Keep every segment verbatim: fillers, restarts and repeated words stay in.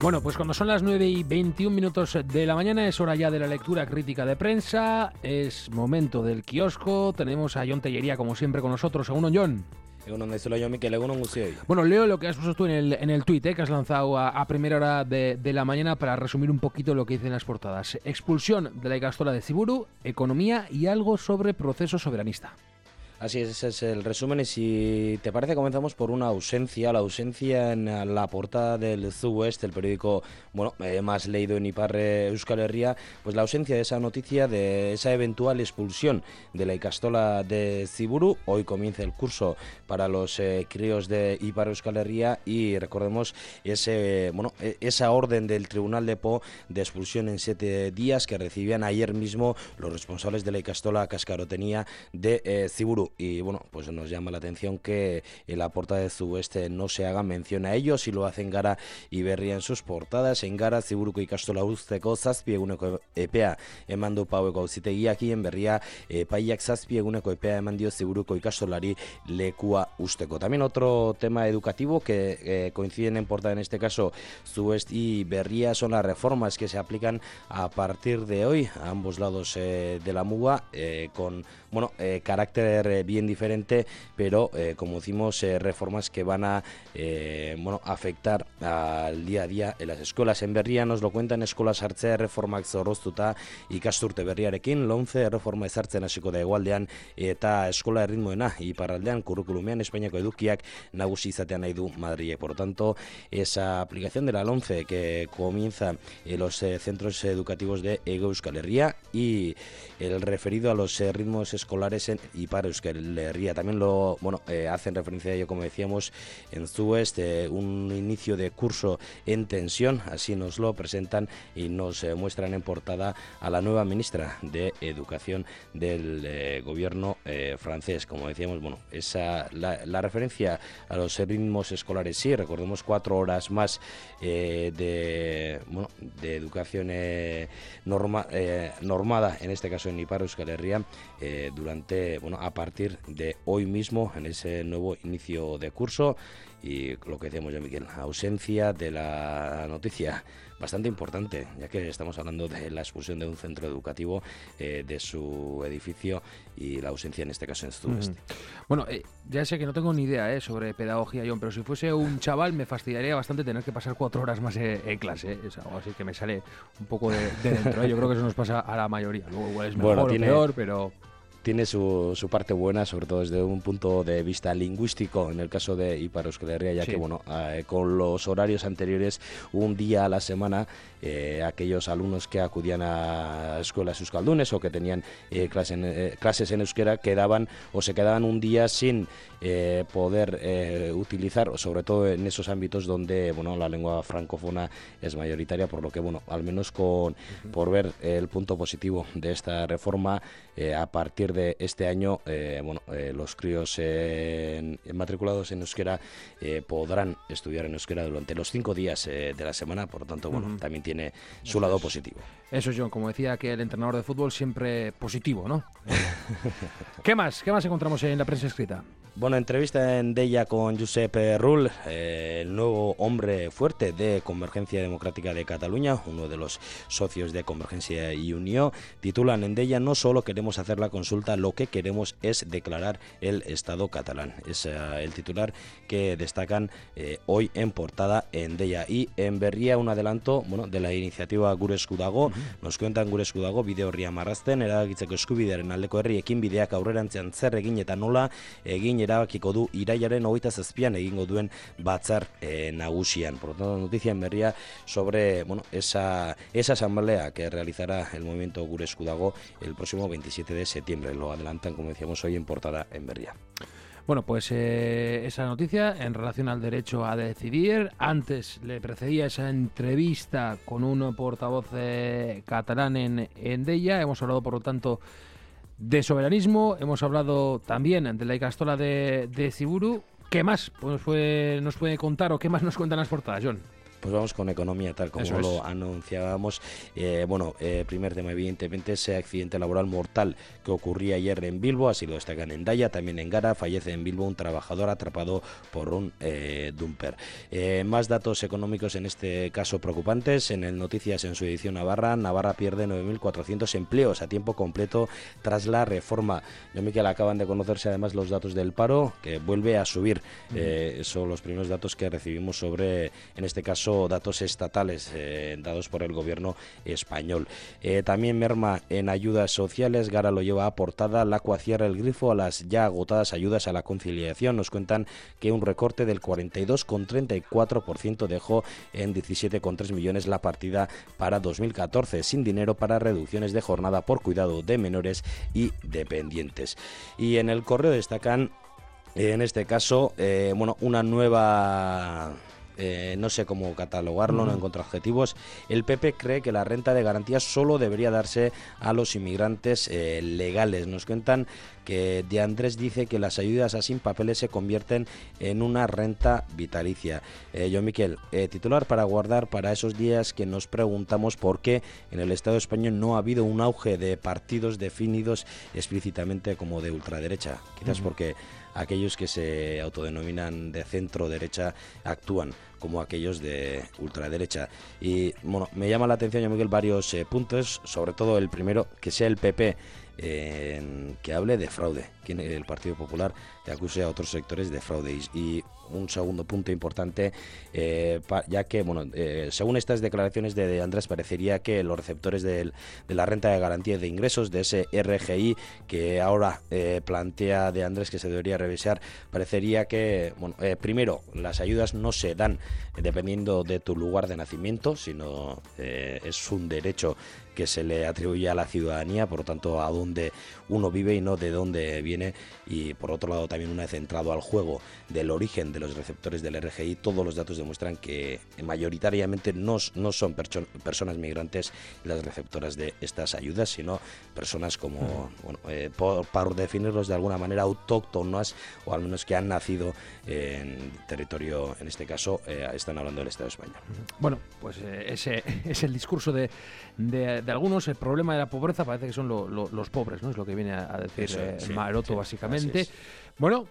Bueno, pues cuando son las nueve y veintiún minutos de la mañana es hora ya de la lectura crítica de prensa, es momento del kiosco, tenemos a Jon Tellería como siempre con nosotros. Según Jon. Bueno, leo lo que has puesto tú en el, en el tuit eh, que has lanzado a, a primera hora de, de la mañana para resumir un poquito lo que dicen las portadas. Expulsión de la Ikastola de Ziburu, economía y algo sobre proceso soberanista. Así es, ese es el resumen y si te parece comenzamos por una ausencia, la ausencia en la portada del Zuwest, el periódico bueno eh, más leído en Ipar Euskal Herria, pues la ausencia de esa noticia de esa eventual expulsión de la Ikastola de Ziburu. Hoy comienza el curso para los eh, críos de Ipar Euskal Herria y recordemos ese bueno esa orden del Tribunal de Po de expulsión en siete días que recibían ayer mismo los responsables de la Ikastola Kaskarotenia de eh, Ziburu. Y bueno, pues nos llama la atención que en la portada de Zuwest no se haga mención a ellos, y lo hacen Gara y Berria en sus portadas. En Gara, Ziburuko ikastola uzteko zazpi eguneko epea eman du Paueko auzitegiak, en Berria epaiak zazpi eguneko epea eman dio Ziburuko ikastolari lekua usteko. También otro tema educativo que eh, coinciden en portada en este caso Zuwest y Berria son las reformas que se aplican a partir de hoy a ambos lados eh, de la muga eh, con bueno eh, carácter eh, bien diferente, pero eh, como decimos, eh, reformas que van a eh, bueno, afectar al día a día en las escuelas. En Berria nos lo cuentan, eskola sartzea reformak zorroztuta ikasturte berriarekin, lomce reforma ezartzen hasiko da hegoaldean eta eskola erritmoena iparraldean kurrikulumean Espainiako edukiak nagusi izatea nahi du Madrilek. Por lo tanto, esa aplicación de la LOMCE que comienza en los eh, centros educativos de Hego Euskal Herria y el referido a los eh, ritmos escolares en Ipar Euskal Herria. También lo bueno eh, hacen referencia a ello, como decíamos, en Zuwest, eh, un inicio de curso en tensión, así nos lo presentan y nos eh, muestran en portada a la nueva ministra de Educación del eh, gobierno eh, francés. Como decíamos, bueno, esa la, la referencia a los ritmos escolares, sí, recordemos cuatro horas más eh, de bueno de educación eh, norma, eh, normada, en este caso en Ipar Euskal Herria, eh, durante bueno a partir de hoy mismo en ese nuevo inicio de curso. Y lo que decíamos ya, Miguel, ausencia de la noticia bastante importante, ya que estamos hablando de la expulsión de un centro educativo eh, de su edificio y la ausencia en este caso en Zuwest. Mm. Bueno, eh, ya sé que no tengo ni idea eh, sobre pedagogía, Jon, pero si fuese un chaval me fastidiaría bastante tener que pasar cuatro horas más eh, en clase. Eh. Es algo así que me sale un poco de, de dentro. Eh. Yo creo que eso nos pasa a la mayoría. Luego igual es mejor bueno, tiene... o peor, pero... Tiene su, su parte buena, sobre todo desde un punto de vista lingüístico, en el caso de Ipar Euskal Herria, ya sí. que bueno, eh, con los horarios anteriores, un día a la semana, eh, aquellos alumnos que acudían a escuelas euskaldunes o que tenían eh, clase en, eh, clases en euskera quedaban o se quedaban un día sin eh, poder eh, utilizar, sobre todo en esos ámbitos donde bueno la lengua francófona es mayoritaria, por lo que bueno, al menos con uh-huh. por ver eh, el punto positivo de esta reforma, eh, a partir de este año, eh, bueno, eh, los críos eh, en, en matriculados en euskera eh, podrán estudiar en euskera durante los cinco días eh, de la semana, por lo tanto, bueno, uh-huh. también tiene su Eso lado es. positivo. Eso es, Jon, como decía que el entrenador de fútbol siempre positivo, ¿no? ¿Qué más? ¿Qué más encontramos en la prensa escrita? Bueno, entrevista en Deia con Josep Rull, eh, el nuevo hombre fuerte de Convergencia Democrática de Cataluña, uno de los socios de Convergencia y Unió. Titulan en Deia: no solo queremos hacer la consulta, lo que queremos es declarar el Estado catalán. Es eh, el titular que destacan eh, hoy en portada en Deia. Y en Berria, un adelanto bueno, de la iniciativa Gure Esku Dago. Uh-huh. Nos cuentan Gure Esku Dago bide horria marrazten, erabakitzeko eskubidearen aldeko herri ekinbideak aurrerantzean zer egin eta nola egin erabakiko du irailaren hogeita zazpian egingo duen batzar eh, nagusian. Por lo tanto, noticia en Berria sobre bueno, esa, esa asamblea que realizará el movimiento Gure Esku Dago el próximo veintisiete de septiembre. Lo adelantan, como decíamos, hoy en portada en Berria. Bueno, pues eh, esa noticia en relación al derecho a decidir. Antes le precedía esa entrevista con un portavoz eh, catalán en, en Deia. Hemos hablado, por lo tanto, de soberanismo. Hemos hablado también de la Ikastola de, de Ziburu. ¿Qué más pues, fue, nos puede contar o qué más nos cuentan las portadas, Jon? Pues vamos con economía, tal como Eso es. lo anunciábamos. Eh, bueno, eh, primer tema, evidentemente, ese accidente laboral mortal que ocurría ayer en Bilbo, así lo destacan en Daya, también en Gara. Fallece en Bilbo un trabajador atrapado por un eh, dumper. Eh, más datos económicos, en este caso preocupantes. En el Noticias, en su edición Navarra, Navarra pierde nueve mil cuatrocientos empleos a tiempo completo tras la reforma. Yo, Miquel, acaban de conocerse además los datos del paro, que vuelve a subir. Eh, son los primeros datos que recibimos sobre, en este caso, datos estatales eh, dados por el gobierno español. Eh, también merma en ayudas sociales. Gara lo lleva a portada. La C U A cierra el grifo a las ya agotadas ayudas a la conciliación. Nos cuentan que un recorte del cuarenta y dos coma treinta y cuatro por ciento dejó en diecisiete coma tres millones la partida para dos mil catorce, sin dinero para reducciones de jornada por cuidado de menores y dependientes. Y en el Correo destacan, eh, en este caso, eh, bueno, una nueva... Eh, no sé cómo catalogarlo, no encuentro adjetivos. El P P cree que la renta de garantía solo debería darse a los inmigrantes eh, legales. Nos cuentan que De Andrés dice que las ayudas a sin papeles se convierten en una renta vitalicia. Eh, yo, Miquel, eh, titular para guardar para esos días que nos preguntamos por qué en el Estado español no ha habido un auge de partidos definidos explícitamente como de ultraderecha. Quizás uh-huh. porque aquellos que se autodenominan de centro derecha actúan como aquellos de ultraderecha. Y bueno, me llama la atención, Miguel, varios eh, puntos, sobre todo el primero, que sea el P P eh, que hable de fraude, que el Partido Popular que acuse a otros sectores de fraude. Y, y un segundo punto importante, eh, pa, ya que, bueno, eh, según estas declaraciones de, de Andrés, parecería que los receptores de, de la renta de garantía de ingresos, de ese R G I, que ahora eh, plantea De Andrés que se debería revisar, parecería que, bueno, eh, primero, las ayudas no se dan eh, dependiendo de tu lugar de nacimiento, sino eh, es un derecho que se le atribuye a la ciudadanía, por lo tanto, a dónde uno vive y no de dónde viene. Y por otro lado, también, una vez centrado al juego del origen de los receptores del R G I, todos los datos demuestran que mayoritariamente no, no son perso- personas migrantes las receptoras de estas ayudas, sino personas como, bueno, eh, por, por definirlos de alguna manera, autóctonas, o al menos que han nacido en territorio, en este caso, eh, están hablando del Estado español. Bueno, pues eh, ese es el discurso de, de, de algunos. El problema de la pobreza parece que son lo, lo, los pobres, ¿no? Es lo que viene a decir Eso, eh, sí, Maroto, sí, básicamente. Bueno,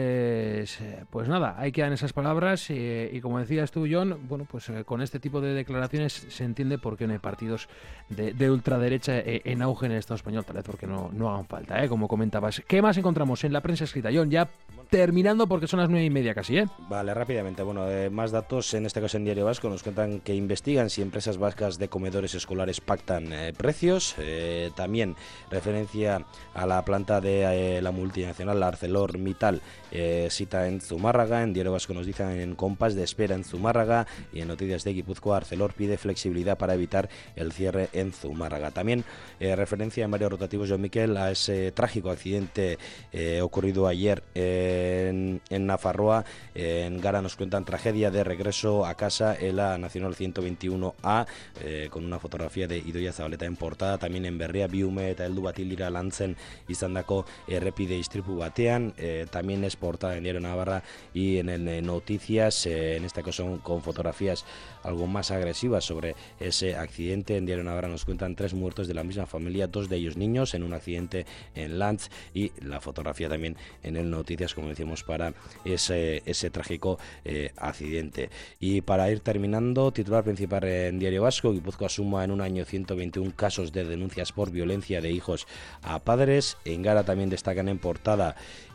pues pues nada, ahí quedan esas palabras eh, y como decías tú, John, bueno, pues eh, con este tipo de declaraciones se entiende por qué no hay partidos de, de ultraderecha eh, en auge en el Estado español, tal vez porque no, no hagan falta, eh, como comentabas. ¿Qué más encontramos en la prensa escrita, John? Ya terminando porque son las nueve y media casi, ¿eh? Vale, rápidamente. Bueno, eh, más datos, en este caso en Diario Vasco, nos cuentan que investigan si empresas vascas de comedores escolares pactan eh, precios. Eh, también referencia a la planta de eh, la multinacional ArcelorMittal, eh, cita en Zumárraga. En Diario Vasco nos dicen en compás de espera en Zumárraga, y en Noticias de Guipúzcoa, Arcelor pide flexibilidad para evitar el cierre en Zumárraga. También eh, referencia en varios rotativos, John Miquel, a ese trágico accidente eh, ocurrido ayer eh, En, en Nafarroa. En Gara nos cuentan tragedia de regreso a casa en la Nacional ciento veintiuno A, eh, con una fotografía de Idoia Zabaleta en portada. También en Berria, Biume eta heldu bati lira lantzen izandako errepide istripu batean, eh, también es portada en Diario Navarra. Y en el Noticias, eh, en esta ocasión con fotografías algo más agresivas sobre ese accidente. En Diario Navarra nos cuentan tres muertos de la misma familia, dos de ellos niños, en un accidente en Lanz, y la fotografía también en el Noticias, como decíamos, para ese, ese trágico eh, accidente. Y para ir terminando, titular principal en Diario Vasco, Guipúzcoa suma en un año ciento veintiún casos de denuncias por violencia de hijos a padres. En Gara también destacan en portada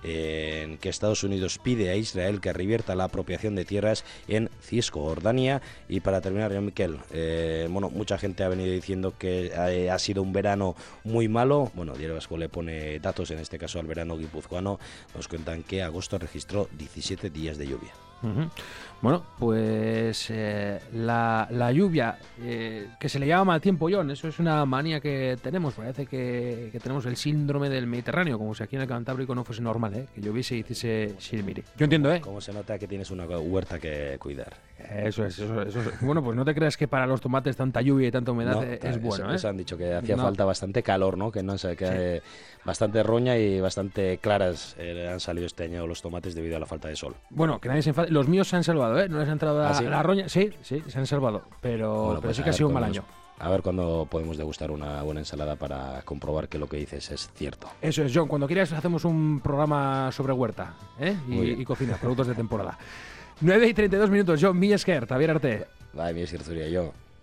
eh, que Estados Unidos pide a Israel que revierta la apropiación de tierras en Cisjordania. Y para terminar, John Miquel, eh, bueno, mucha gente ha venido diciendo que eh, ha sido un verano muy malo. Bueno, Diario Vasco le pone datos, en este caso al verano guipuzcoano. Nos cuentan que agosto registró diecisiete días de lluvia. Uh-huh. Bueno, pues eh, la, la lluvia, eh, que se le llama mal tiempo, John, eso es una manía que tenemos. Parece que, que tenemos el síndrome del Mediterráneo, como si aquí en el Cantábrico no fuese normal, ¿eh? Que lloviese y hiciese sirmiri. Yo entiendo, ¿eh? Como se nota que tienes una huerta que cuidar. Eso es, eso, eso es. Bueno, pues no te creas que para los tomates tanta lluvia y tanta humedad no, es eso, bueno, ¿eh? Eso han dicho, que hacía no. falta bastante calor, ¿no? Que no sé, que sí. eh, bastante roña y bastante claras eh, han salido este año los tomates debido a la falta de sol. Bueno, que nadie se enfade. entrado, los míos se han salvado, ¿eh? No les ha entrado ¿Ah, la, sí? la roña. Sí, sí, se han salvado. Pero, Bueno, pero pues sí a que ha ver sido un mal cuándo año. nos- A ver cuándo podemos degustar una buena ensalada para comprobar que lo que dices es cierto. Eso es, John. Cuando quieras hacemos un programa sobre huerta, ¿eh? Muy Y, bien. y cocina, productos de temporada. nueve y treinta y dos minutos. John Miesker, Javier Arte. Bai, mi esker zuri, jo.